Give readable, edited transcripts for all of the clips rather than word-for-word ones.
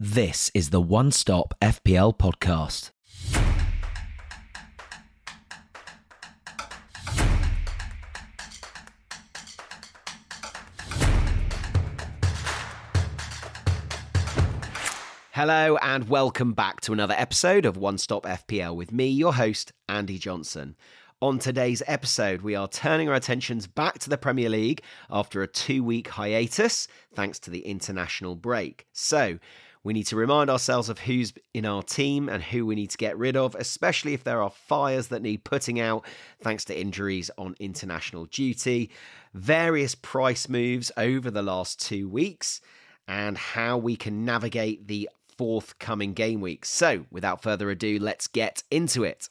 This is the One Stop FPL podcast. Hello and welcome back to another episode of One Stop FPL with me, your host, Andy Johnson. On today's episode, we are turning our attentions back to the Premier League after a 2-week hiatus, thanks to the international break. So, we need to remind ourselves of who's in our team and who we need to get rid of, especially if there are fires that need putting out thanks to injuries on international duty, various price moves over the last 2 weeks, and how we can navigate the forthcoming game week. So, without further ado, let's get into it.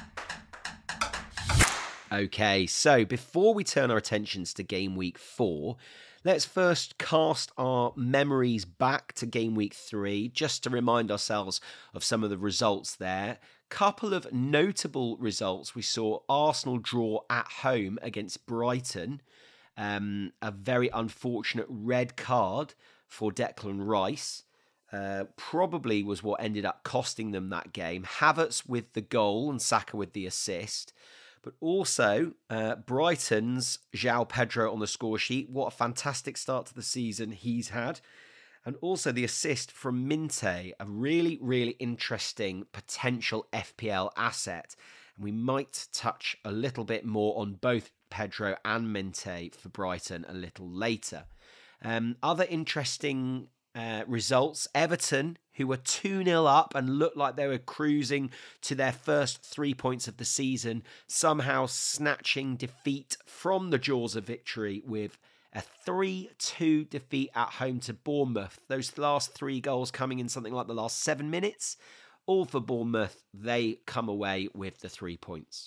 Okay, so before we turn our attentions to game week 4, let's first cast our memories back to game week 3, just to remind ourselves of some of the results there. Couple of notable results. We saw Arsenal draw at home against Brighton. A very unfortunate red card for Declan Rice. Probably was what ended up costing them that game. Havertz with the goal and Saka with the assist. But also, Brighton's João Pedro on the score sheet. What a fantastic start to the season he's had. And also the assist from Minte, a really, really interesting potential FPL asset. And we might touch a little bit more on both Pedro and Minte for Brighton a little later. Other interesting results, Everton, who were 2-0 up and looked like they were cruising to their first 3 points of the season, somehow snatching defeat from the jaws of victory with a 3-2 defeat at home to Bournemouth. Those last 3 goals coming in something like the last 7 minutes. All for Bournemouth, they come away with the 3 points.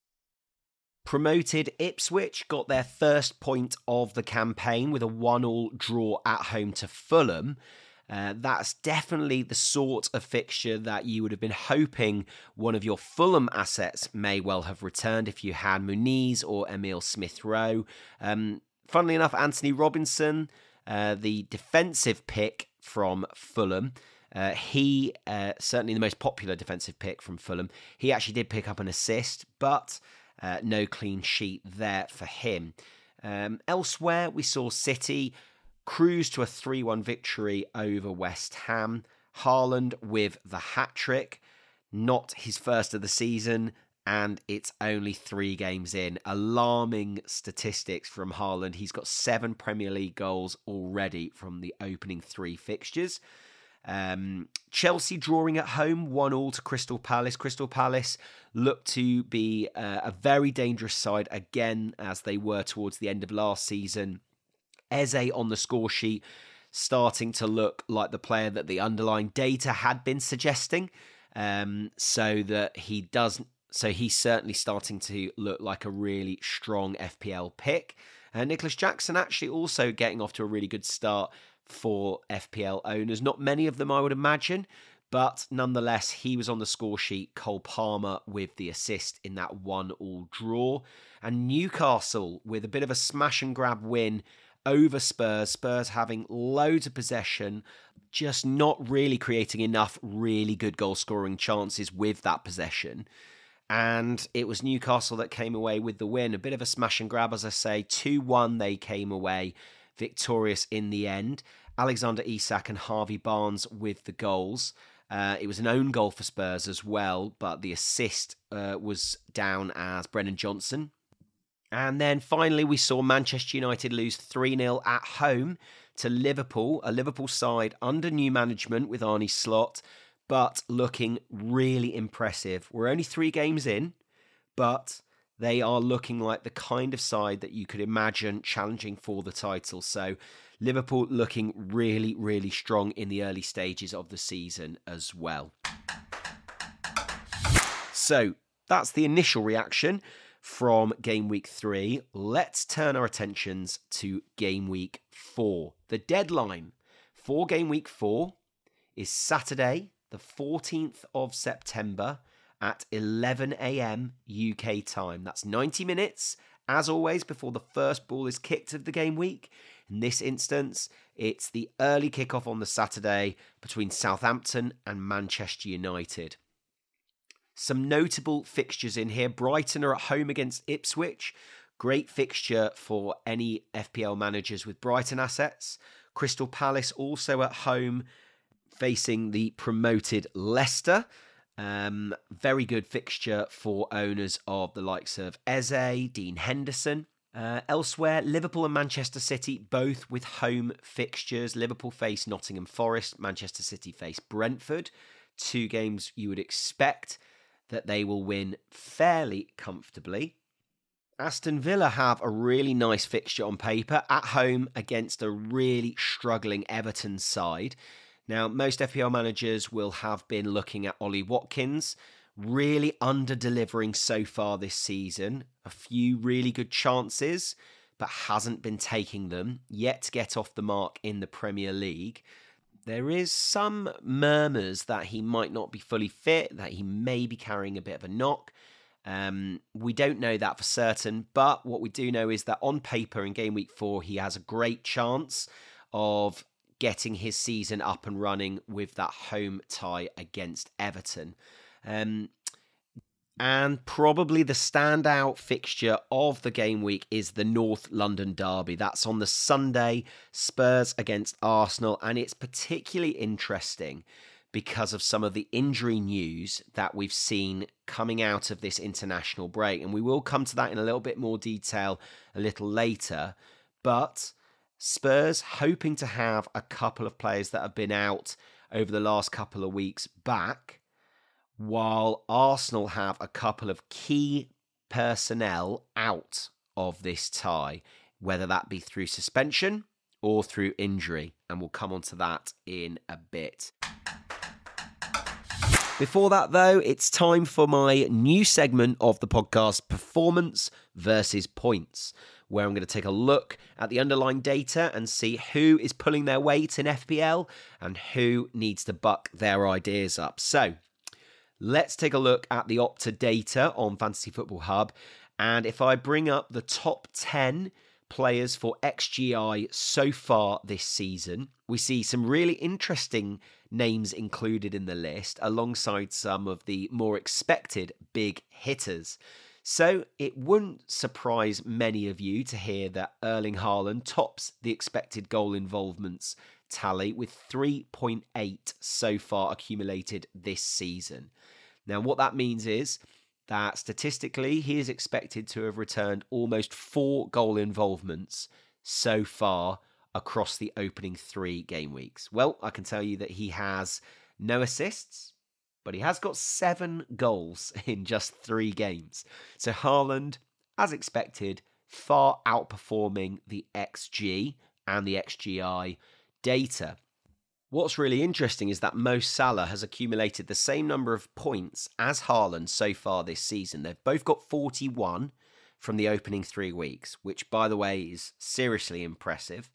Promoted Ipswich got their first point of the campaign with a 1-1 draw at home to Fulham. That's definitely the sort of fixture that you would have been hoping one of your Fulham assets may well have returned if you had Muniz or Emile Smith-Rowe. Funnily enough, Anthony Robinson, the defensive pick from Fulham, he certainly the most popular defensive pick from Fulham. He actually did pick up an assist, but no clean sheet there for him. Elsewhere, we saw City cruise to a 3-1 victory over West Ham. Haaland with the hat-trick, not his first of the season, and it's only 3 games in. Alarming statistics from Haaland. He's got 7 Premier League goals already from the opening 3 fixtures. Chelsea drawing at home 1-1 to Crystal Palace. Crystal Palace look to be a very dangerous side again, as they were towards the end of last season. Eze on the score sheet starting to look like the player that the underlying data had been suggesting, so he's certainly starting to look like a really strong FPL pick. Nicholas Jackson actually also getting off to a really good start for FPL owners. Not many of them, I would imagine, but nonetheless, he was on the score sheet. Cole Palmer with the assist in that 1-1 draw. And Newcastle with a bit of a smash and grab win over Spurs. Spurs having loads of possession, just not really creating enough really good goal scoring chances with that possession. And it was Newcastle that came away with the win. A bit of a smash and grab, as I say. 2-1 they came away victorious in the end. Alexander Isak and Harvey Barnes with the goals. It was an own goal for Spurs as well, but the assist was down as Brennan Johnson. And then finally, we saw Manchester United lose 3-0 at home to Liverpool, a Liverpool side under new management with Arne Slot, but looking really impressive. We're only 3 games in, but they are looking like the kind of side that you could imagine challenging for the title. So Liverpool looking really, really strong in the early stages of the season as well. So that's the initial reaction from game week 3. Let's turn our attentions to game week 4. The deadline for game week 4 is Saturday, the 14th of September at 11 a.m. UK time. That's 90 minutes, as always, before the first ball is kicked of the game week. In this instance, it's the early kickoff on the Saturday between Southampton and Manchester United. Some notable fixtures in here. Brighton are at home against Ipswich. Great fixture for any FPL managers with Brighton assets. Crystal Palace also at home facing the promoted Leicester. Very good fixture for owners of the likes of Eze, Dean Henderson. Elsewhere, Liverpool and Manchester City, both with home fixtures. Liverpool face Nottingham Forest, Manchester City face Brentford. 2 games you would expect that they will win fairly comfortably. Aston Villa have a really nice fixture on paper at home against a really struggling Everton side. Now, most FPL managers will have been looking at Ollie Watkins, really under-delivering so far this season. A few really good chances, but hasn't been taking them, yet to get off the mark in the Premier League. There is some murmurs that he might not be fully fit, that he may be carrying a bit of a knock. We don't know that for certain, but what we do know is that on paper in game week 4, he has a great chance of getting his season up and running with that home tie against Everton. And probably the standout fixture of the game week is the North London derby. That's on the Sunday, Spurs against Arsenal. And it's particularly interesting because of some of the injury news that we've seen coming out of this international break. And we will come to that in a little bit more detail a little later. But Spurs hoping to have a couple of players that have been out over the last couple of weeks back, while Arsenal have a couple of key personnel out of this tie, whether that be through suspension or through injury. And we'll come on to that in a bit. Before that, though, it's time for my new segment of the podcast, Performance versus Points, where I'm going to take a look at the underlying data and see who is pulling their weight in FPL and who needs to buck their ideas up. So let's take a look at the Opta data on Fantasy Football Hub. And if I bring up the top 10 players for XGI so far this season, we see some really interesting names included in the list alongside some of the more expected big hitters. So it wouldn't surprise many of you to hear that Erling Haaland tops the expected goal involvements tally with 3.8 so far accumulated this season. Now, what that means is that statistically, he is expected to have returned almost 4 goal involvements so far across the opening 3 game weeks. Well, I can tell you that he has no assists, but he has got 7 goals in just 3 games. So Haaland, as expected, far outperforming the XG and the XGI data. What's really interesting is that Mo Salah has accumulated the same number of points as Haaland so far this season. They've both got 41 from the opening 3 weeks, which, by the way, is seriously impressive.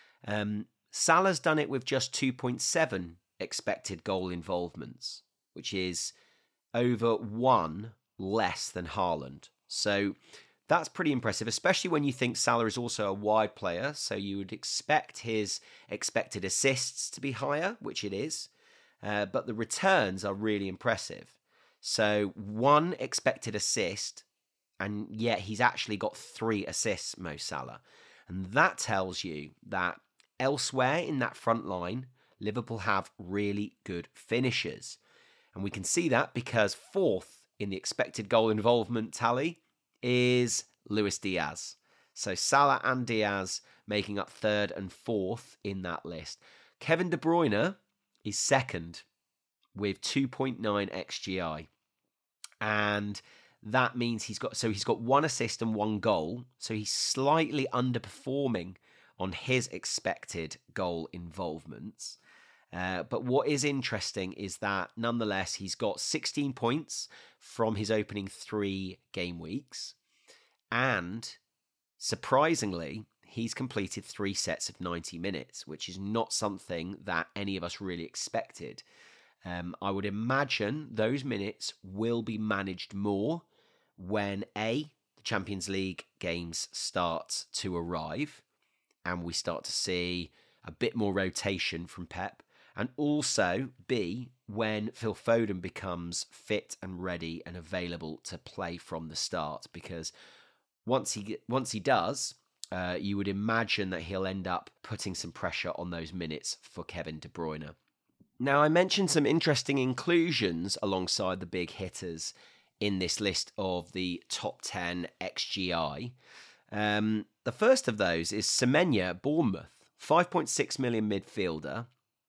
Salah's done it with just 2.7 expected goal involvements, which is over 1 less than Haaland. So that's pretty impressive, especially when you think Salah is also a wide player, so you would expect his expected assists to be higher, which it is, but the returns are really impressive. So 1 expected assist, and yet he's actually got 3 assists, Mo Salah. And that tells you that elsewhere in that front line, Liverpool have really good finishers. And we can see that because 4th in the expected goal involvement tally is Luis Diaz. So Salah and Diaz making up 3rd and 4th in that list. Kevin De Bruyne is 2nd with 2.9 XGI. And that means he's got 1 assist and 1 goal. So he's slightly underperforming on his expected goal involvements. But what is interesting is that nonetheless, he's got 16 points from his opening 3 game weeks. And surprisingly, he's completed 3 sets of 90 minutes, which is not something that any of us really expected. I would imagine those minutes will be managed more when the Champions League games start to arrive. and we start to see a bit more rotation from Pep. And also, B, when Phil Foden becomes fit and ready and available to play from the start. Because once he does, you would imagine that he'll end up putting some pressure on those minutes for Kevin De Bruyne. Now, I mentioned some interesting inclusions alongside the big hitters in this list of the top 10 XGI. The first of those is Semenyo at Bournemouth, 5.6 million midfielder,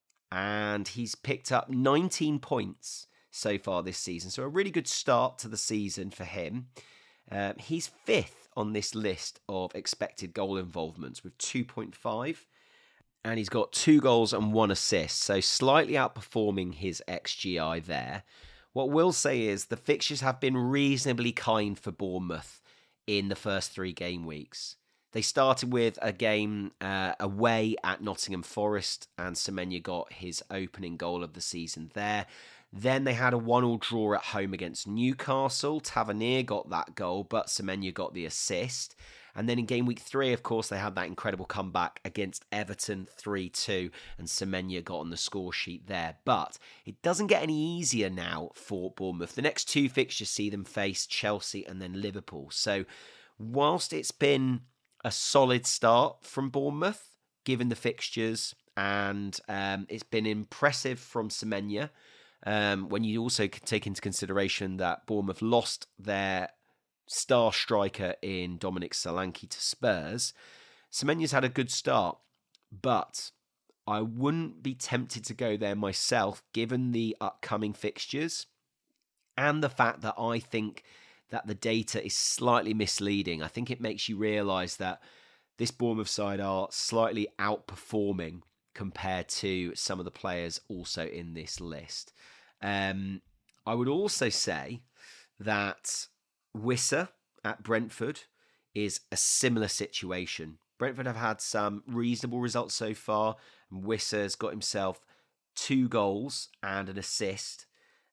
and he's picked up 19 points so far this season. So a really good start to the season for him. He's fifth on this list of expected goal involvements with 2.5. And he's got 2 goals and 1 assist, so slightly outperforming his XGI there. What we'll say is the fixtures have been reasonably kind for Bournemouth in the first 3 game weeks. They started with a game away at Nottingham Forest, and Semenyo got his opening goal of the season there. Then they had a 1-1 draw at home against Newcastle. Tavernier got that goal, but Semenyo got the assist. And then in game week 3, of course, they had that incredible comeback against Everton 3-2, and Semenyo got on the score sheet there. But it doesn't get any easier now for Bournemouth. The next 2 fixtures see them face Chelsea and then Liverpool. So whilst it's been a solid start from Bournemouth, given the fixtures, and it's been impressive from Semenyo, when you also take into consideration that Bournemouth lost their star striker in Dominic Solanke to Spurs, Semenyo's had a good start, but I wouldn't be tempted to go there myself given the upcoming fixtures and the fact that I think that the data is slightly misleading. I think it makes you realise that this Bournemouth side are slightly outperforming compared to some of the players also in this list. I would also say that Wissa at Brentford is a similar situation. Brentford have had some reasonable results so far, and Wissa has got himself 2 goals and an assist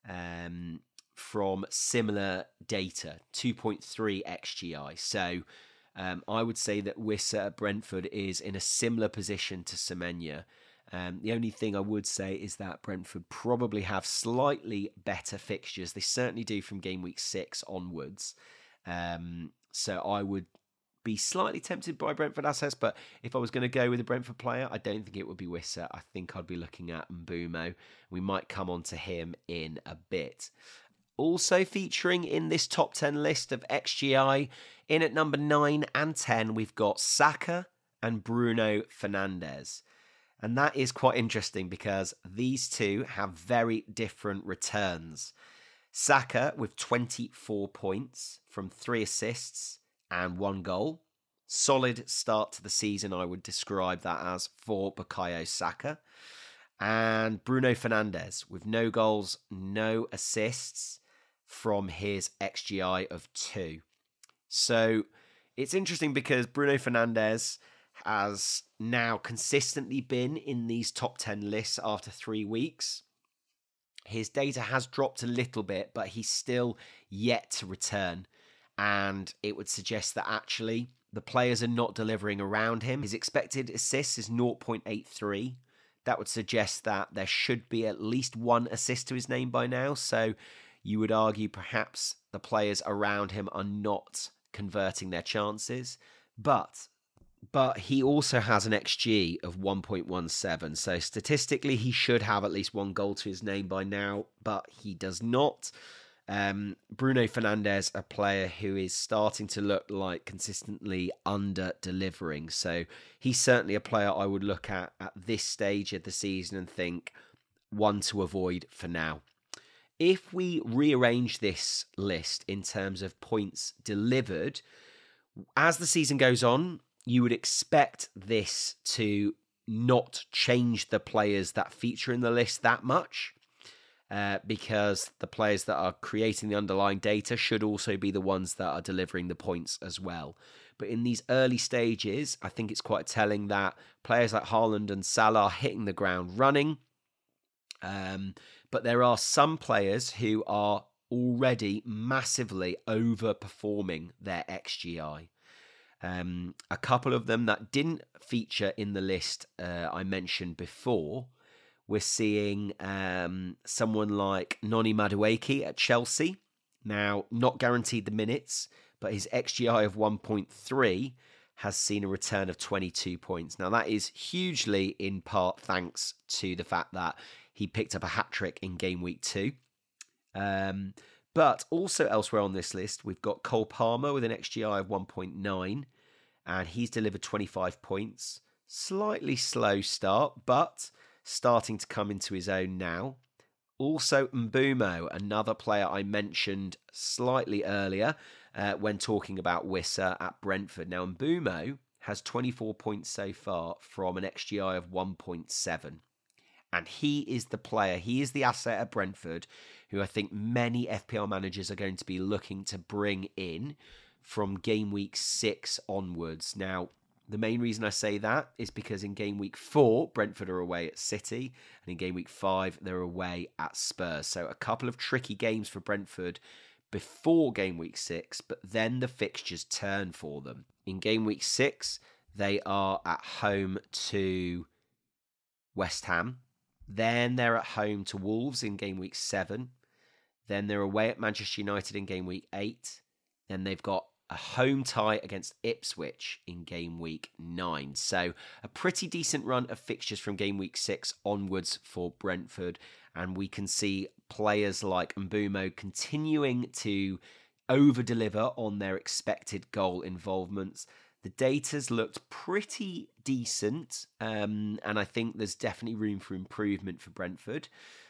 from similar data, 2.3 XGI. So I would say that Wissa at Brentford is in a similar position to Semenyo. The only thing I would say is that Brentford probably have slightly better fixtures. They certainly do from game week 6 onwards. So I would be slightly tempted by Brentford assets, but if I was going to go with a Brentford player, I don't think it would be Wissa. I think I'd be looking at Mbeumo. We might come on to him in a bit. Also featuring in this top 10 list of XGI, in at number 9 and 10, we've got Saka and Bruno Fernandes. And that is quite interesting because these two have very different returns. Saka with 24 points from 3 assists and 1 goal. Solid start to the season, I would describe that as, for Bukayo Saka. And Bruno Fernandes with no goals, no assists from his XGI of 2. So it's interesting because Bruno Fernandes has now consistently been in these top 10 lists after 3 weeks. His data has dropped a little bit, but he's still yet to return. And it would suggest that actually the players are not delivering around him. His expected assists is 0.83. That would suggest that there should be at least 1 assist to his name by now. So you would argue perhaps the players around him are not converting their chances. But he also has an XG of 1.17. So statistically, he should have at least 1 goal to his name by now, but he does not. Bruno Fernandes, a player who is starting to look like consistently under-delivering. So he's certainly a player I would look at this stage of the season and think one to avoid for now. If we rearrange this list in terms of points delivered, as the season goes on, you would expect this to not change the players that feature in the list that much, because the players that are creating the underlying data should also be the ones that are delivering the points as well. But in these early stages, I think it's quite telling that players like Haaland and Salah are hitting the ground running. But there are some players who are already massively overperforming their XGI. A couple of them that didn't feature in the list I mentioned before, we're seeing someone like Noni Madueke at Chelsea. Now, not guaranteed the minutes, but his XGI of 1.3 has seen a return of 22 points. Now, that is hugely in part thanks to the fact that he picked up a hat-trick in game week 2. But also elsewhere on this list, we've got Cole Palmer with an XGI of 1.9, and he's delivered 25 points. Slightly slow start, but starting to come into his own now. Also, Mbeumo, another player I mentioned slightly earlier when talking about Wissa at Brentford. Now, Mbeumo has 24 points so far from an XGI of 1.7. And he is the player, he is the asset at Brentford who I think many FPL managers are going to be looking to bring in from game week 6 onwards. Now, the main reason I say that is because in game week 4, Brentford are away at City, and in game week 5, they're away at Spurs. So a couple of tricky games for Brentford before game week 6, but then the fixtures turn for them. In game week 6, they are at home to West Ham. Then they're at home to Wolves in game week 7. Then they're away at Manchester United in game week 8. Then they've got a home tie against Ipswich in game week 9. So a pretty decent run of fixtures from game week 6 onwards for Brentford. And we can see players like Mbeumo continuing to over-deliver on their expected goal involvements. The data's looked pretty decent, and I think there's definitely room for improvement for Brentford.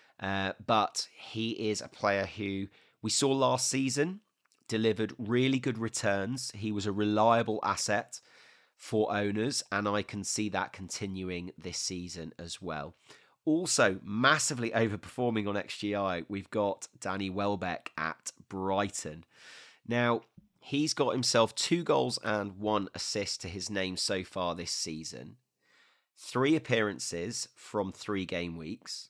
But he is a player who we saw last season delivered really good returns. He was a reliable asset for owners, and I can see that continuing this season as well. Also, massively overperforming on XGI, we've got Danny Welbeck at Brighton. Now, he's got himself 2 goals and 1 assist to his name so far this season. 3 appearances from 3 game weeks.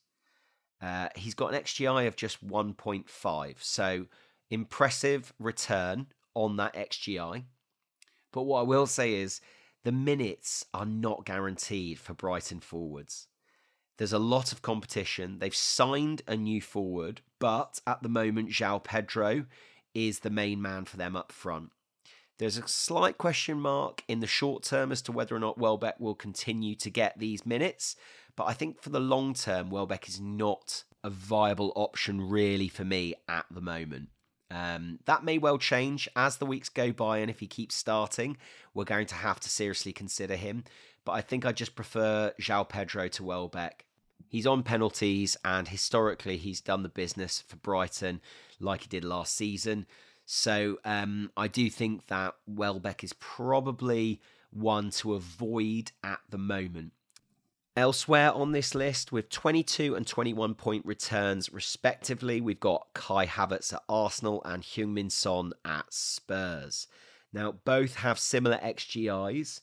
He's got an XGI of just 1.5. So, impressive return on that XGI. But what I will say is the minutes are not guaranteed for Brighton forwards. There's a lot of competition. They've signed a new forward, but at the moment, João Pedro is the main man for them up front. There's a slight question mark in the short term as to whether or not Welbeck will continue to get these minutes, but I think for the long term, Welbeck is not a viable option really for me at the moment. That may well change as the weeks go by, and if he keeps starting, we're going to have to seriously consider him. But I think I just prefer João Pedro to Welbeck. He's on penalties, and historically he's done the business for Brighton like he did last season. So I do think that Welbeck is probably one to avoid at the moment. Elsewhere on this list, with 22 and 21 point returns respectively, we've got Kai Havertz at Arsenal and Heung-min Son at Spurs. Now, both have similar XGIs,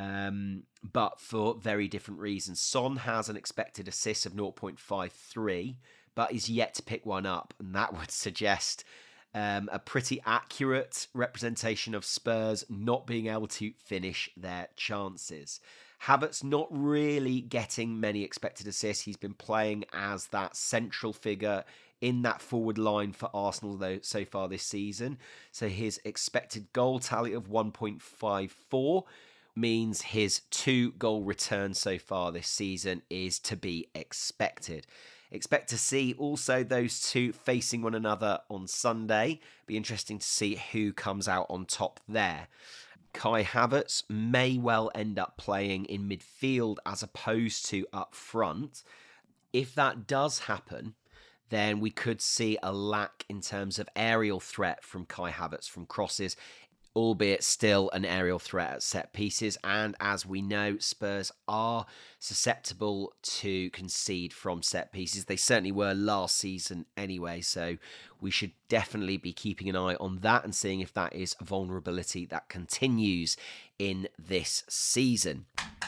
but for very different reasons. Son has an expected assist of 0.53, but is yet to pick one up, and that would suggest a pretty accurate representation of Spurs not being able to finish their chances. Havertz not really getting many expected assists. He's been playing as that central figure in that forward line for Arsenal though so far this season. So his expected goal tally of 1.54 means his 2 goal return so far this season is to be expected. Expect to see also those two facing one another on Sunday. Be interesting to see who comes out on top there. Kai Havertz may well end up playing in midfield as opposed to up front. If that does happen, then we could see a lack in terms of aerial threat from Kai Havertz from crosses, albeit still an aerial threat at set pieces. And as we know, Spurs are susceptible to concede from set pieces. They certainly were last season anyway, so we should definitely be keeping an eye on that and seeing if that is a vulnerability that continues in this season.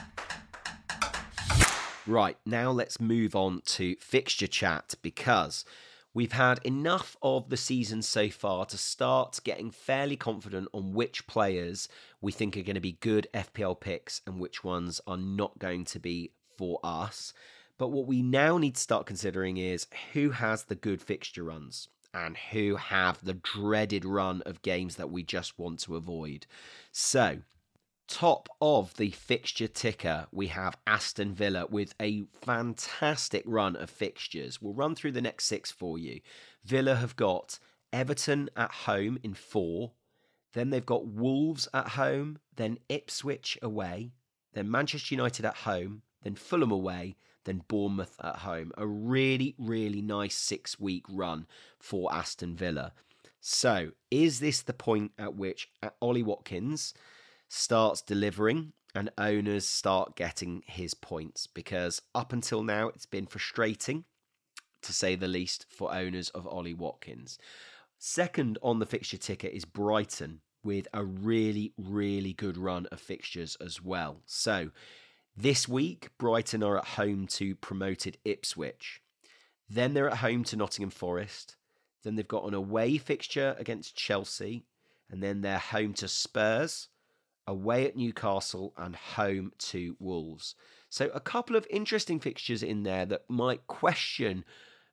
Right, now let's move on to fixture chat, because we've had enough of the season so far to start getting fairly confident on which players we think are going to be good FPL picks and which ones are not going to be for us. But what we now need to start considering is who has the good fixture runs and who have the dreaded run of games that we just want to avoid. So, top of the fixture ticker, we have Aston Villa with a fantastic run of fixtures. We'll run through the next 6 for you. Villa have got Everton at home in 4. Then they've got Wolves at home, then Ipswich away, then Manchester United at home, then Fulham away, then Bournemouth at home. A really, really nice 6-week run for Aston Villa. So, is this the point at which Ollie Watkins starts delivering and owners start getting his points? Because up until now, it's been frustrating, to say the least, for owners of Ollie Watkins. Second on the fixture ticket is Brighton, with a really, really good run of fixtures as well. So, this week, Brighton are at home to promoted Ipswich. Then they're at home to Nottingham Forest. Then they've got an away fixture against Chelsea. And then they're home to Spurs, away at Newcastle, and home to Wolves. So a couple of interesting fixtures in there that might question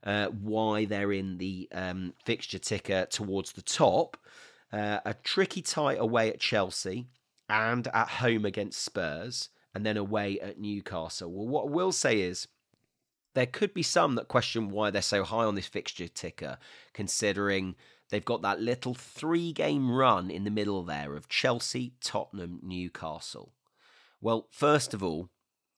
why they're in the fixture ticker towards the top. A tricky tie away at Chelsea and at home against Spurs, and then away at Newcastle. Well, what I will say is there could be some that question why they're so high on this fixture ticker, considering they've got that little 3-game run in the middle there of Chelsea, Tottenham, Newcastle. Well, first of all,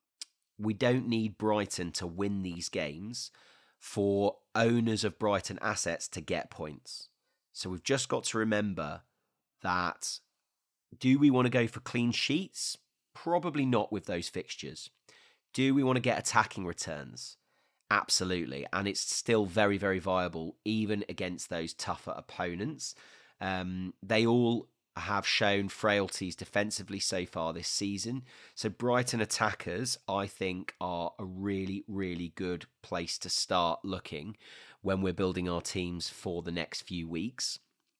we don't need Brighton to win these games for owners of Brighton assets to get points. So we've just got to remember that, do we want to go for clean sheets? Probably not with those fixtures. Do we want to get attacking returns? Absolutely. And it's still very, very viable, even against those tougher opponents. They all have shown frailties defensively so far this season. So Brighton attackers, I think, are a really, really good place to start looking when we're building our teams for the next few weeks.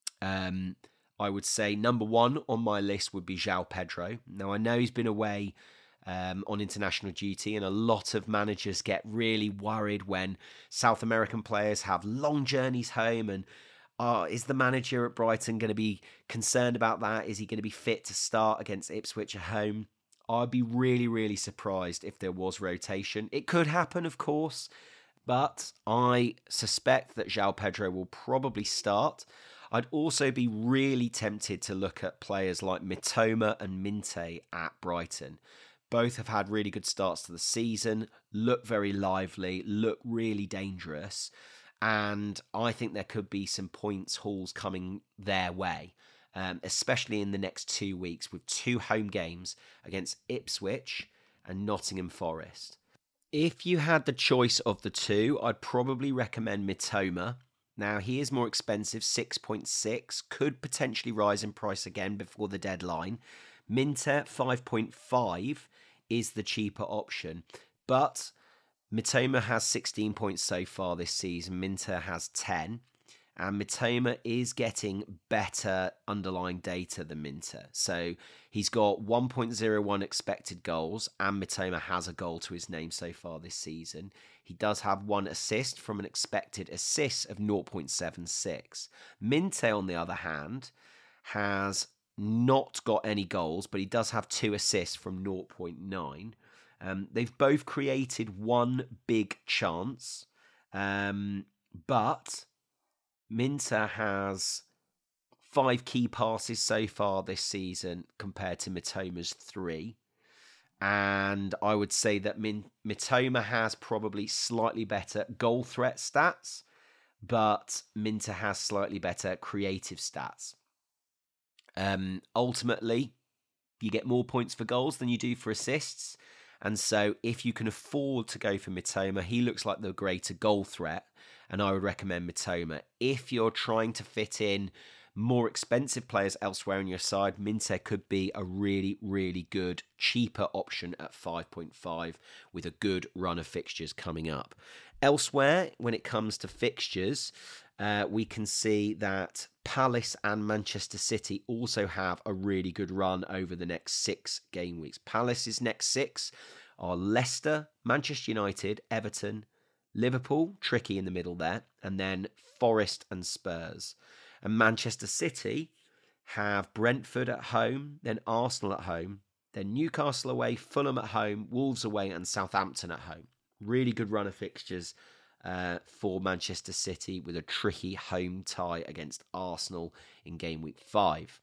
I would say number 1 on my list would be João Pedro. Now, I know he's been away on international duty, and a lot of managers get really worried when South American players have long journeys home, and is the manager at Brighton going to be concerned about that? Is he going to be fit to start against Ipswich at home? I'd be really, really surprised if there was rotation. It could happen, of course, but I suspect that João Pedro will probably start. I'd also be really tempted to look at players like Mitoma and Minte at Brighton. Both have had really good starts to the season, look very lively, look really dangerous, and I think there could be some points hauls coming their way, especially in the next 2 weeks with 2 home games against Ipswich and Nottingham Forest. If you had the choice of the two, I'd probably recommend Mitoma. Now, he is more expensive, 6.6, could potentially rise in price again before the deadline. Minte, 5.5, is the cheaper option. But Mitoma has 16 points so far this season. Minte has 10. And Mitoma is getting better underlying data than Minte. So he's got 1.01 expected goals, and Mitoma has a goal to his name so far this season. He does have 1 assist from an expected assist of 0.76. Minte, on the other hand, has not got any goals, but he does have 2 assists from 0.9. They've both created 1 big chance, but Minte has 5 key passes so far this season compared to Mitoma's 3. And I would say that Mitoma has probably slightly better goal threat stats, but Minte has slightly better creative stats. Ultimately, you get more points for goals than you do for assists. And so if you can afford to go for Mitoma, he looks like the greater goal threat, and I would recommend Mitoma. If you're trying to fit in more expensive players elsewhere on your side, Minte could be a really, really good, cheaper option at 5.5 with a good run of fixtures coming up. Elsewhere, when it comes to fixtures, we can see that Palace and Manchester City also have a really good run over the next 6 game weeks. Palace's next 6 are Leicester, Manchester United, Everton, Liverpool, tricky in the middle there, and then Forest and Spurs. And Manchester City have Brentford at home, then Arsenal at home, then Newcastle away, Fulham at home, Wolves away, and Southampton at home. Really good run of fixtures for Manchester City, with a tricky home tie against Arsenal in game week 5.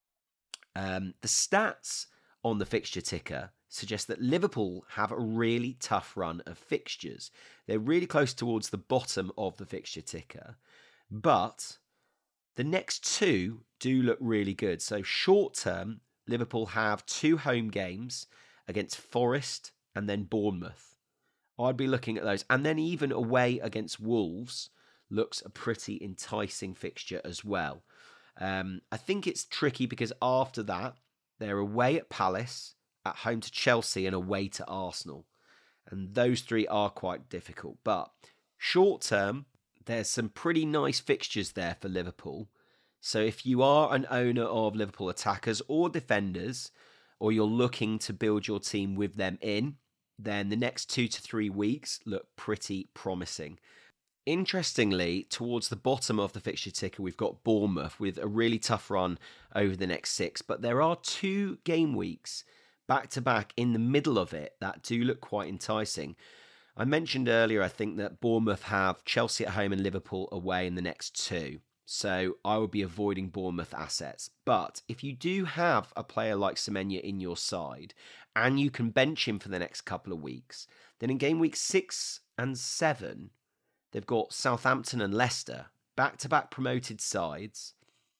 The stats on the fixture ticker suggest that Liverpool have a really tough run of fixtures. They're really close towards the bottom of the fixture ticker, but the next 2 do look really good. So short term, Liverpool have 2 home games against Forest and then Bournemouth. I'd be looking at those. And then even away against Wolves looks a pretty enticing fixture as well. I think it's tricky because after that, they're away at Palace, at home to Chelsea, and away to Arsenal. And those 3 are quite difficult. But short term, there's some pretty nice fixtures there for Liverpool. So if you are an owner of Liverpool attackers or defenders, or you're looking to build your team with them in, then the next 2 to 3 weeks look pretty promising. Interestingly, towards the bottom of the fixture ticker, we've got Bournemouth with a really tough run over the next 6. But there are 2 game weeks back-to-back in the middle of it that do look quite enticing. I mentioned earlier, I think, that Bournemouth have Chelsea at home and Liverpool away in the next 2. So I would be avoiding Bournemouth assets. But if you do have a player like Semenyo in your side and you can bench him for the next couple of weeks, then in game week 6 and 7, they've got Southampton and Leicester, back-to-back promoted sides.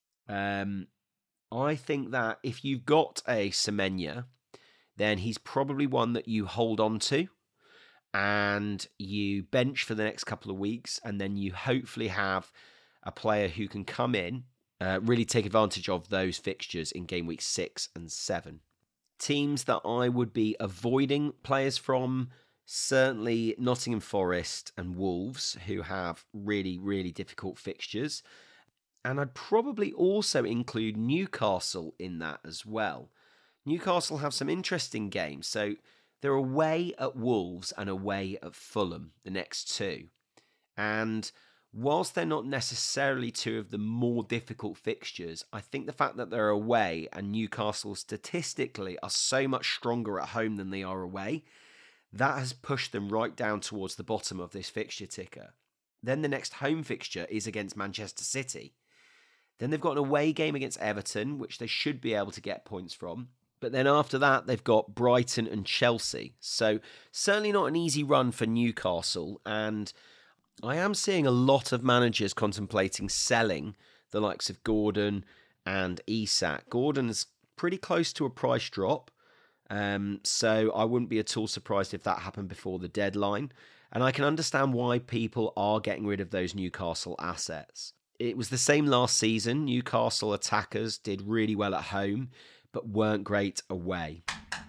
I think that if you've got a Semenyo, then he's probably one that you hold on to and you bench for the next couple of weeks, and then you hopefully have a player who can come in, really take advantage of those fixtures in game week 6 and 7. Teams that I would be avoiding players from, certainly Nottingham Forest and Wolves, who have really, really difficult fixtures. And I'd probably also include Newcastle in that as well. Newcastle have some interesting games. So they're away at Wolves and away at Fulham, the next 2. And whilst they're not necessarily 2 of the more difficult fixtures, I think the fact that they're away and Newcastle statistically are so much stronger at home than they are away, that has pushed them right down towards the bottom of this fixture ticker. Then the next home fixture is against Manchester City. Then they've got an away game against Everton, which they should be able to get points from. But then after that, they've got Brighton and Chelsea. So certainly not an easy run for Newcastle. And I am seeing a lot of managers contemplating selling the likes of Gordon and Isak. Gordon's pretty close to a price drop. So I wouldn't be at all surprised if that happened before the deadline. And I can understand why people are getting rid of those Newcastle assets. It was the same last season. Newcastle attackers did really well at home, but weren't great away.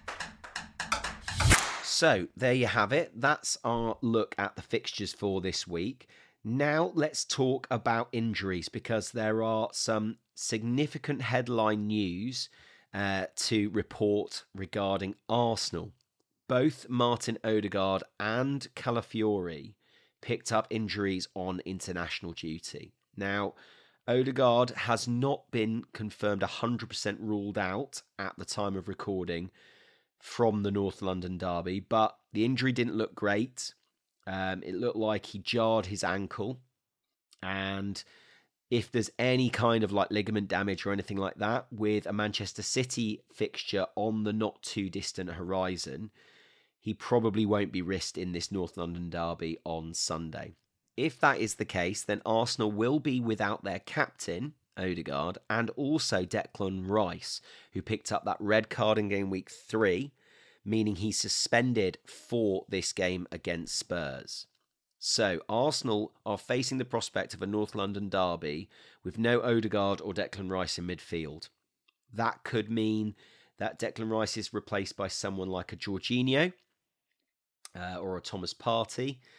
So there you have it. That's our look at the fixtures for this week. Now let's talk about injuries, because there are some significant headline news to report regarding Arsenal. Both Martin Odegaard and Calafiori picked up injuries on international duty. Now, Odegaard has not been confirmed 100% ruled out at the time of recording from the North London derby, but the injury didn't look great. It looked like he jarred his ankle, and if there's any kind of like ligament damage or anything like that, with a Manchester City fixture on the not too distant horizon, he probably won't be risked in this North London derby on Sunday. If that is the case, then Arsenal will be without their captain, Odegaard, and also Declan Rice, who picked up that red card in game week 3, meaning he's suspended for this game against Spurs. So Arsenal are facing the prospect of a North London derby with no Odegaard or Declan Rice in midfield. That could mean that Declan Rice is replaced by someone like a Jorginho or a Thomas Partey.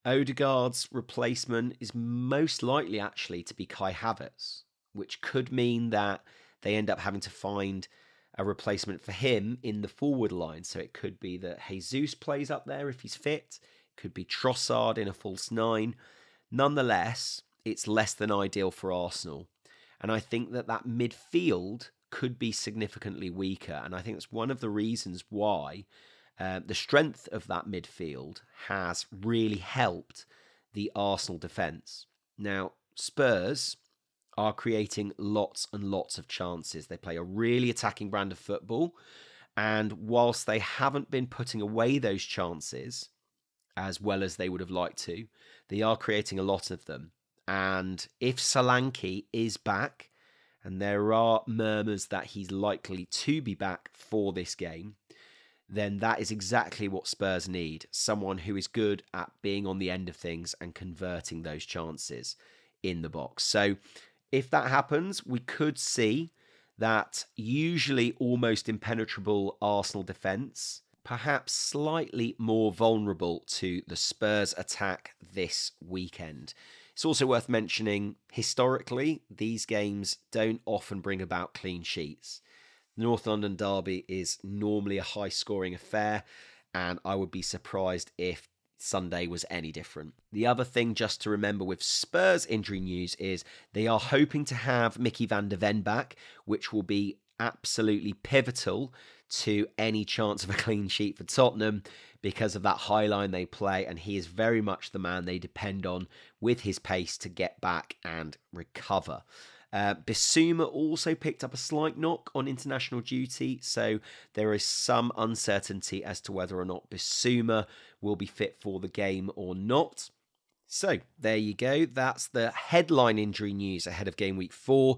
Odegaard's replacement is most likely actually to be Kai Havertz, which could mean that they end up having to find a replacement for him in the forward line. So it could be that Jesus plays up there if he's fit. It could be Trossard in a false nine. Nonetheless, it's less than ideal for Arsenal. And I think that midfield could be significantly weaker. And I think that's one of the reasons why the strength of that midfield has really helped the Arsenal defence. Now, Spurs are creating lots and lots of chances. They play a really attacking brand of football. And whilst they haven't been putting away those chances as well as they would have liked to, they are creating a lot of them. And if Solanke is back, and there are murmurs that he's likely to be back for this game, then that is exactly what Spurs need. Someone who is good at being on the end of things and converting those chances in the box. So if that happens, we could see that usually almost impenetrable Arsenal defence perhaps slightly more vulnerable to the Spurs attack this weekend. It's also worth mentioning, historically, these games don't often bring about clean sheets. The North London derby is normally a high-scoring affair, and I would be surprised if Sunday was any different. The other thing just to remember with Spurs injury news is they are hoping to have Mickey van der Ven back, which will be absolutely pivotal to any chance of a clean sheet for Tottenham because of that high line they play, and he is very much the man they depend on with his pace to get back and recover. Bissouma also picked up a slight knock on international duty, so there is some uncertainty as to whether or not Bissouma will be fit for the game or not. So there you go. That's the headline injury news ahead of game week 4.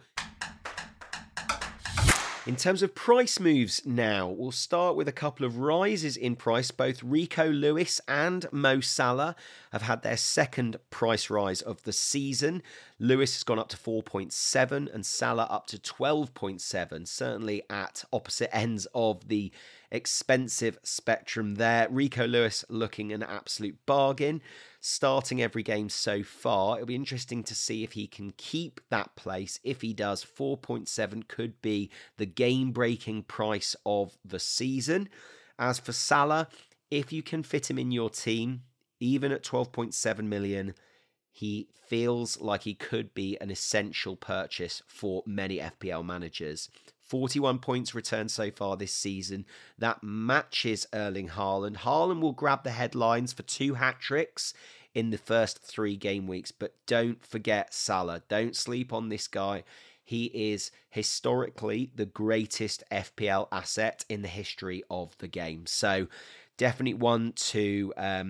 In terms of price moves now, we'll start with a couple of rises in price. Both Rico Lewis and Mo Salah have had their second price rise of the season. Lewis has gone up to 4.7 and Salah up to 12.7, certainly at opposite ends of the expensive spectrum there. Rico Lewis looking an absolute bargain, starting every game so far. It'll be interesting to see if he can keep that place. If he does, 4.7 could be the game-breaking price of the season. As for Salah, if you can fit him in your team, even at 12.7 million, he feels like he could be an essential purchase for many FPL managers. 41 points returned so far this season. That matches Erling Haaland. Haaland will grab the headlines for 2 hat-tricks in the first 3 game weeks, but don't forget Salah. Don't sleep on this guy. He is historically the greatest FPL asset in the history of the game. So definitely one to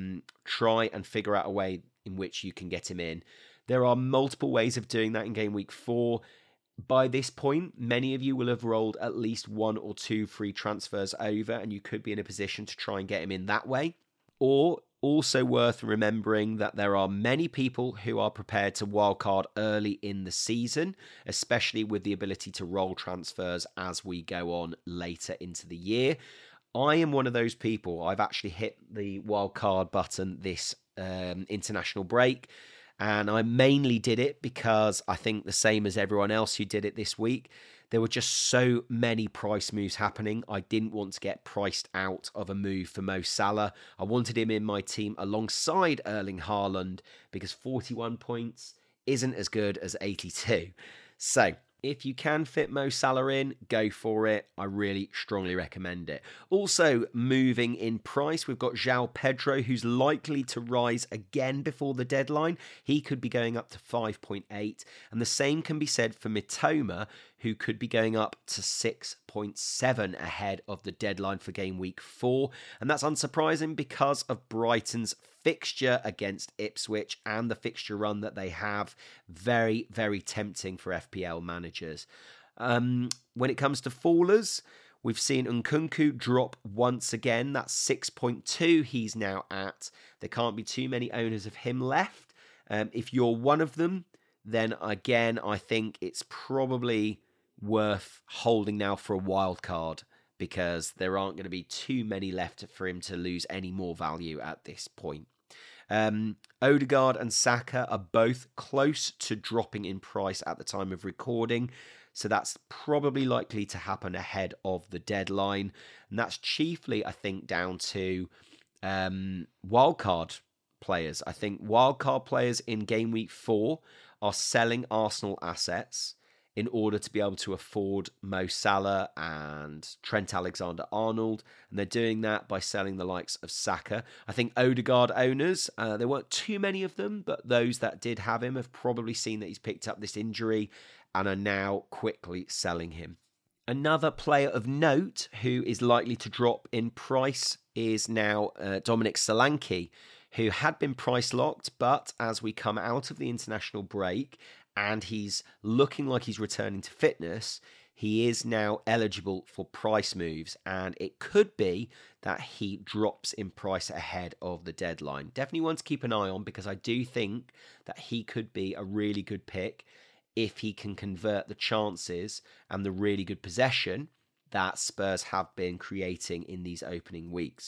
try and figure out a way in which you can get him in. There are multiple ways of doing that in game week 4. By this point, many of you will have rolled at least 1 or 2 free transfers over, and you could be in a position to try and get him in that way. Or also worth remembering that there are many people who are prepared to wildcard early in the season, especially with the ability to roll transfers as we go on later into the year. I am one of those people. I've actually hit the wildcard button this international break. And I mainly did it because I think the same as everyone else who did it this week, there were just so many price moves happening. I didn't want to get priced out of a move for Mo Salah. I wanted him in my team alongside Erling Haaland because 41 points isn't as good as 82. So if you can fit Mo Salah in, go for it. I really strongly recommend it. Also moving in price, we've got João Pedro, who's likely to rise again before the deadline. He could be going up to 5.8. And the same can be said for Mitoma, who could be going up to 6.7 ahead of the deadline for game week 4. And that's unsurprising because of Brighton's fixture against Ipswich and the fixture run that they have. Very, very tempting for FPL managers. When it comes to fallers, we've seen Nkunku drop once again. That's 6.2 he's now at. There can't be too many owners of him left. If you're one of them, then again, I think it's probably worth holding now for a wild card because there aren't going to be too many left for him to lose any more value at this point. Odegaard and Saka are both close to dropping in price at the time of recording, so that's probably likely to happen ahead of the deadline. And that's chiefly, I think, down to wildcard players. I think wildcard players in game week 4 are selling Arsenal assets in order to be able to afford Mo Salah and Trent Alexander-Arnold. And they're doing that by selling the likes of Saka. I think Odegaard owners, there weren't too many of them, but those that did have him have probably seen that he's picked up this injury and are now quickly selling him. Another player of note who is likely to drop in price is now Dominic Solanke, who had been price locked, but as we come out of the international break and he's looking like he's returning to fitness, he is now eligible for price moves, and it could be that he drops in price ahead of the deadline. Definitely one to keep an eye on, because I do think that he could be a really good pick if he can convert the chances and the really good possession that Spurs have been creating in these opening weeks.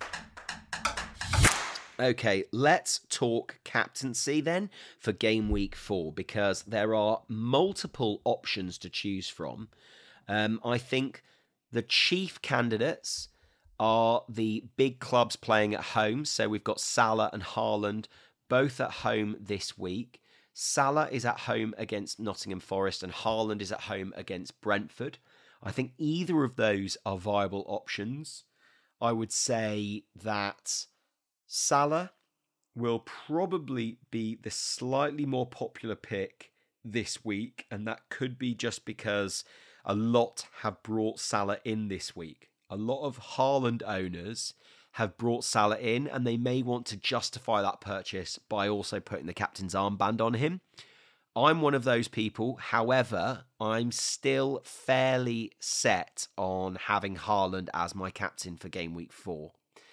Okay, let's talk captaincy then for game week 4, because there are multiple options to choose from. I think the chief candidates are the big clubs playing at home. So we've got Salah and Haaland both at home this week. Salah is at home against Nottingham Forest and Haaland is at home against Brentford. I think either of those are viable options. I would say that Salah will probably be the slightly more popular pick this week, and that could be just because a lot have brought Salah in this week. A lot of Haaland owners have brought Salah in, and they may want to justify that purchase by also putting the captain's armband on him. I'm one of those people. However, I'm still fairly set on having Haaland as my captain for game week 4.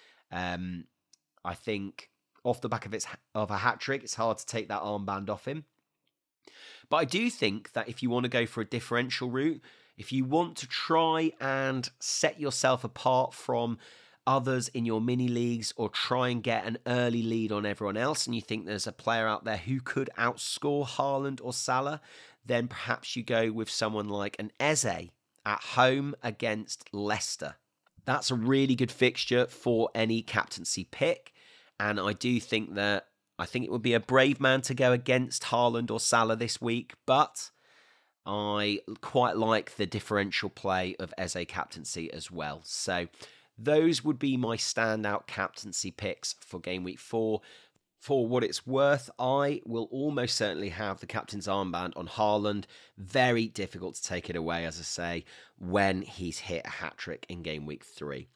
I think off the back of a hat-trick, it's hard to take that armband off him. But I do think that if you want to go for a differential route, if you want to try and set yourself apart from others in your mini leagues or try and get an early lead on everyone else, and you think there's a player out there who could outscore Haaland or Salah, then perhaps you go with someone like an Eze at home against Leicester. That's a really good fixture for any captaincy pick. And I do think that it would be a brave man to go against Haaland or Salah this week, but I quite like the differential play of Eze captaincy as well. So those would be my standout captaincy picks for game week 4. For what it's worth, I will almost certainly have the captain's armband on Haaland. Very difficult to take it away, as I say, when he's hit a hat-trick in game week 3.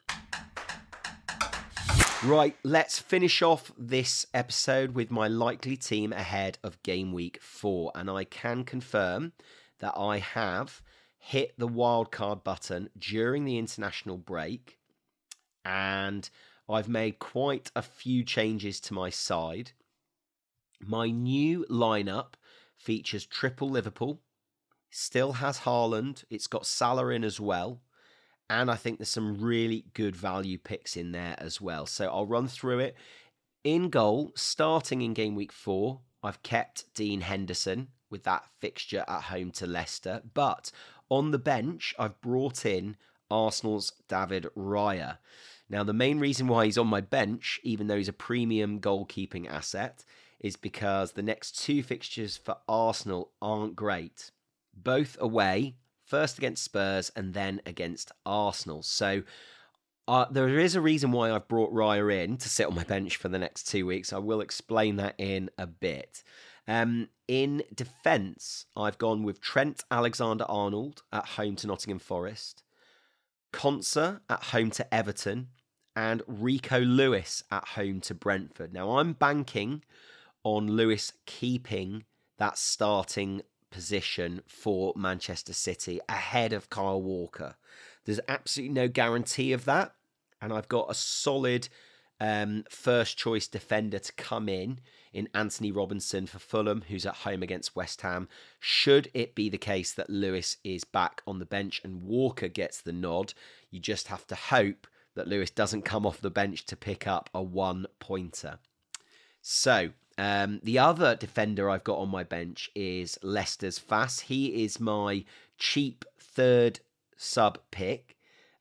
Right, let's finish off this episode with my likely team ahead of game week 4. And I can confirm that I have hit the wildcard button during the international break. And I've made quite a few changes to my side. My new lineup features triple Liverpool. Still has Haaland. It's got Salah in as well. And I think there's some really good value picks in there as well. So I'll run through it. In goal, starting in game week 4, I've kept Dean Henderson with that fixture at home to Leicester. But on the bench, I've brought in Arsenal's David Raya. Now, the main reason why he's on my bench, even though he's a premium goalkeeping asset, is because the next 2 fixtures for Arsenal aren't great. Both away, first against Spurs and then against Arsenal. So there is a reason why I've brought Raya in to sit on my bench for the next 2 weeks. I will explain that in a bit. In defence, I've gone with Trent Alexander-Arnold at home to Nottingham Forest, Konsa at home to Everton, and Rico Lewis at home to Brentford. Now, I'm banking on Lewis keeping that starting position for Manchester City ahead of Kyle Walker. There's absolutely no guarantee of that, and I've got a solid first choice defender to come in Anthony Robinson for Fulham, who's at home against West Ham. Should it be the case that Lewis is back on the bench and Walker gets the nod, you just have to hope that Lewis doesn't come off the bench to pick up a 1-pointer. So, the other defender I've got on my bench is Leicester's Fass. He is my cheap third sub pick,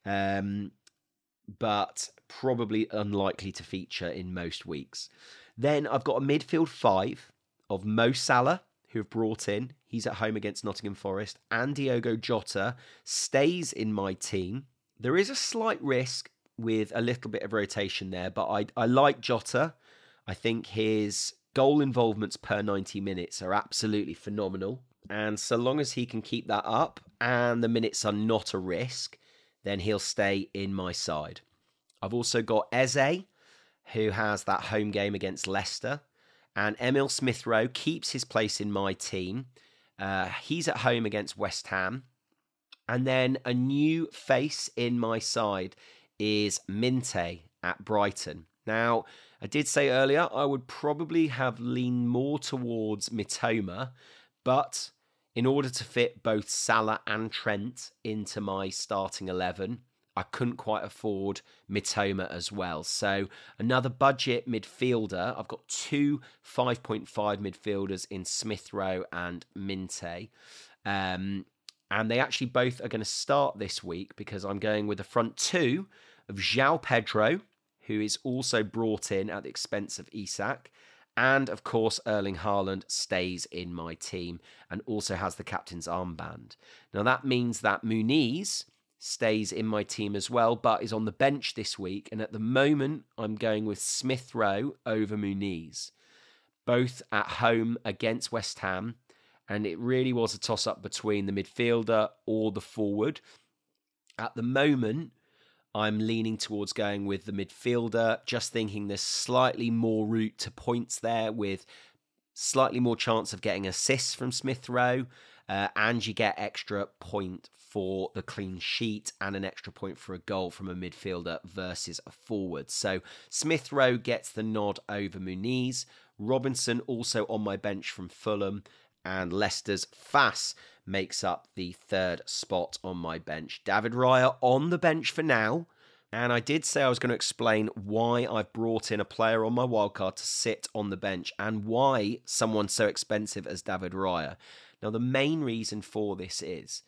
but probably unlikely to feature in most weeks. Then I've got a midfield five of Mo Salah, who have brought in. He's at home against Nottingham Forest. And Diogo Jota stays in my team. There is a slight risk with a little bit of rotation there, but I like Jota. I think his goal involvements per 90 minutes are absolutely phenomenal. And so long as he can keep that up and the minutes are not a risk, then he'll stay in my side. I've also got Eze, who has that home game against Leicester. And Emil Smith-Rowe keeps his place in my team. He's at home against West Ham. And then a new face in my side is Minte at Brighton. Now, I did say earlier I would probably have leaned more towards Mitoma, but in order to fit both Salah and Trent into my starting 11, I couldn't quite afford Mitoma as well. So another budget midfielder. I've got two 5.5 midfielders in Smith-Rowe and Minte. And they actually both are going to start this week because I'm going with the front two of João Pedro, who is also brought in at the expense of Isak. And, of course, Erling Haaland stays in my team and also has the captain's armband. Now, that means that Muniz stays in my team as well, but is on the bench this week. And at the moment, I'm going with Smith-Rowe over Muniz. Both at home against West Ham. And it really was a toss-up between the midfielder or the forward. At the moment, I'm leaning towards going with the midfielder, just thinking there's slightly more route to points there with slightly more chance of getting assists from Smith-Rowe, and you get extra point for the clean sheet and an extra point for a goal from a midfielder versus a forward. So Smith-Rowe gets the nod over Muniz. Robinson also on my bench from Fulham, and Leicester's Fass makes up the third spot on my bench. David Raya on the bench for now. And I did say I was going to explain why I've brought in a player on my wildcard to sit on the bench and why someone so expensive as David Raya. Now, the main reason for this is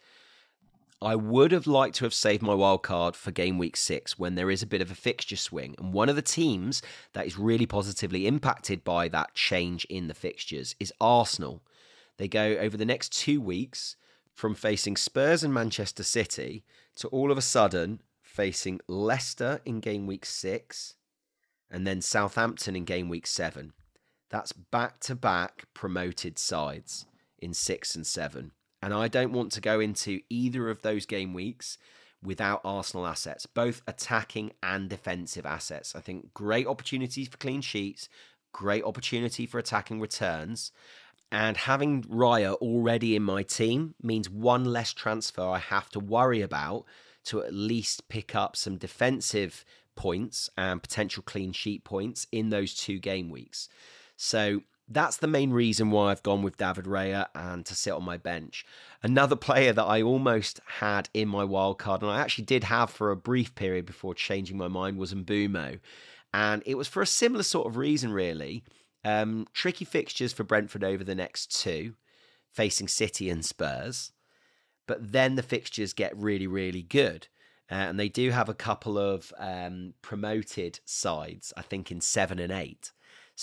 I would have liked to have saved my wildcard for game week 6 when there is a bit of a fixture swing. And one of the teams that is really positively impacted by that change in the fixtures is Arsenal. They go over the next 2 weeks from facing Spurs and Manchester City to all of a sudden facing Leicester in game week 6 and then Southampton in game week 7. That's back-to-back promoted sides in 6 and 7. And I don't want to go into either of those game weeks without Arsenal assets, both attacking and defensive assets. I think great opportunities for clean sheets, great opportunity for attacking returns. And having Raya already in my team means one less transfer I have to worry about to at least pick up some defensive points and potential clean sheet points in those 2 game weeks. So that's the main reason why I've gone with David Raya and to sit on my bench. Another player that I almost had in my wildcard, and I actually did have for a brief period before changing my mind, was Mbeumo. And it was for a similar sort of reason, really. Tricky fixtures for Brentford over the next 2, facing City and Spurs. But then the fixtures get really, really good. And they do have a couple of promoted sides, I think in 7 and 8.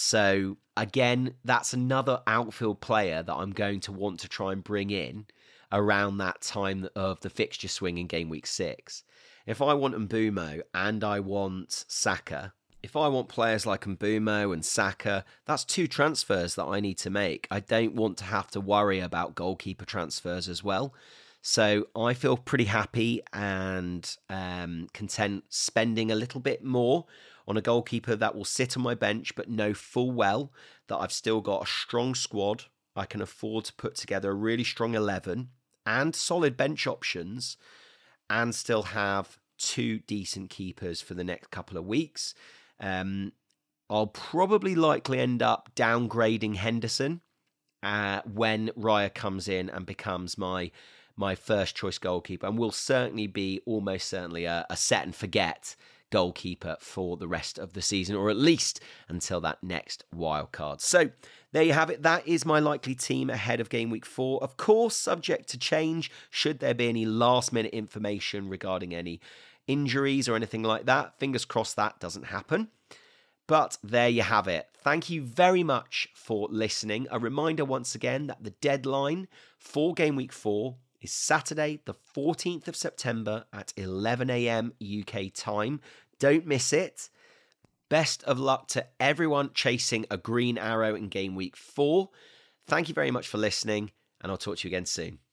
So again, that's another outfield player that I'm going to want to try and bring in around that time of the fixture swing in game week 6. If I want Mbeumo and I want Saka, if I want players like Mbeumo and Saka, that's 2 transfers that I need to make. I don't want to have to worry about goalkeeper transfers as well. So I feel pretty happy and content spending a little bit more on a goalkeeper that will sit on my bench, but know full well that I've still got a strong squad. I can afford to put together a really strong 11 and solid bench options and still have 2 decent keepers for the next couple of weeks. I'll probably likely end up downgrading Henderson when Raya comes in and becomes my first choice goalkeeper, and will certainly be almost certainly a set and forget goalkeeper for the rest of the season, or at least until that next wild card. So there you have it. That is my likely team ahead of game week 4. Of course, subject to change should there be any last minute information regarding any injuries or anything like that. Fingers crossed that doesn't happen. But there you have it. Thank you very much for listening. A reminder once again that the deadline for game week 4 is Saturday, the 14th of September at 11 a.m. UK time. Don't miss it. Best of luck to everyone chasing a green arrow in game week 4. Thank you very much for listening, and I'll talk to you again soon.